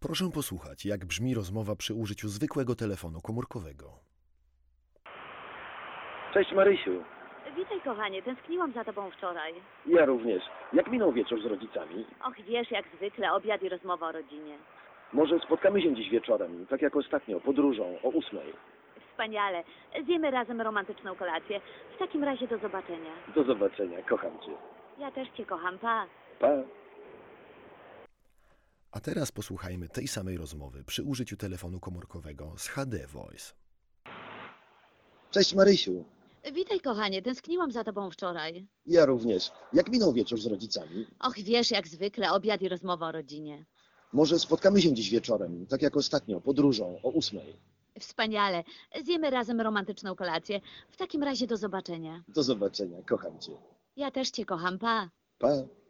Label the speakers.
Speaker 1: Proszę posłuchać, jak brzmi rozmowa przy użyciu zwykłego telefonu komórkowego.
Speaker 2: Cześć Marysiu.
Speaker 3: Witaj, kochanie, tęskniłam za tobą wczoraj.
Speaker 2: Ja również. Jak minął wieczór z rodzicami?
Speaker 3: Och, wiesz, jak zwykle, obiad i rozmowa o rodzinie.
Speaker 2: Może spotkamy się dziś wieczorem, tak jak ostatnio, podróżą, o 8.
Speaker 3: Wspaniale. Zjemy razem romantyczną kolację. W takim razie do zobaczenia.
Speaker 2: Do zobaczenia, kocham cię.
Speaker 3: Ja też cię kocham, pa.
Speaker 2: Pa.
Speaker 1: A teraz posłuchajmy tej samej rozmowy przy użyciu telefonu komórkowego z HD Voice.
Speaker 2: Cześć Marysiu.
Speaker 3: Witaj, kochanie, tęskniłam za tobą wczoraj.
Speaker 2: Ja również. Jak minął wieczór z rodzicami?
Speaker 3: Och, wiesz, jak zwykle, obiad i rozmowa o rodzinie.
Speaker 2: Może spotkamy się dziś wieczorem, tak jak ostatnio, podróżą, o 8.
Speaker 3: Wspaniale. Zjemy razem romantyczną kolację. W takim razie do zobaczenia.
Speaker 2: Do zobaczenia, kocham cię.
Speaker 3: Ja też cię kocham, pa.
Speaker 2: Pa.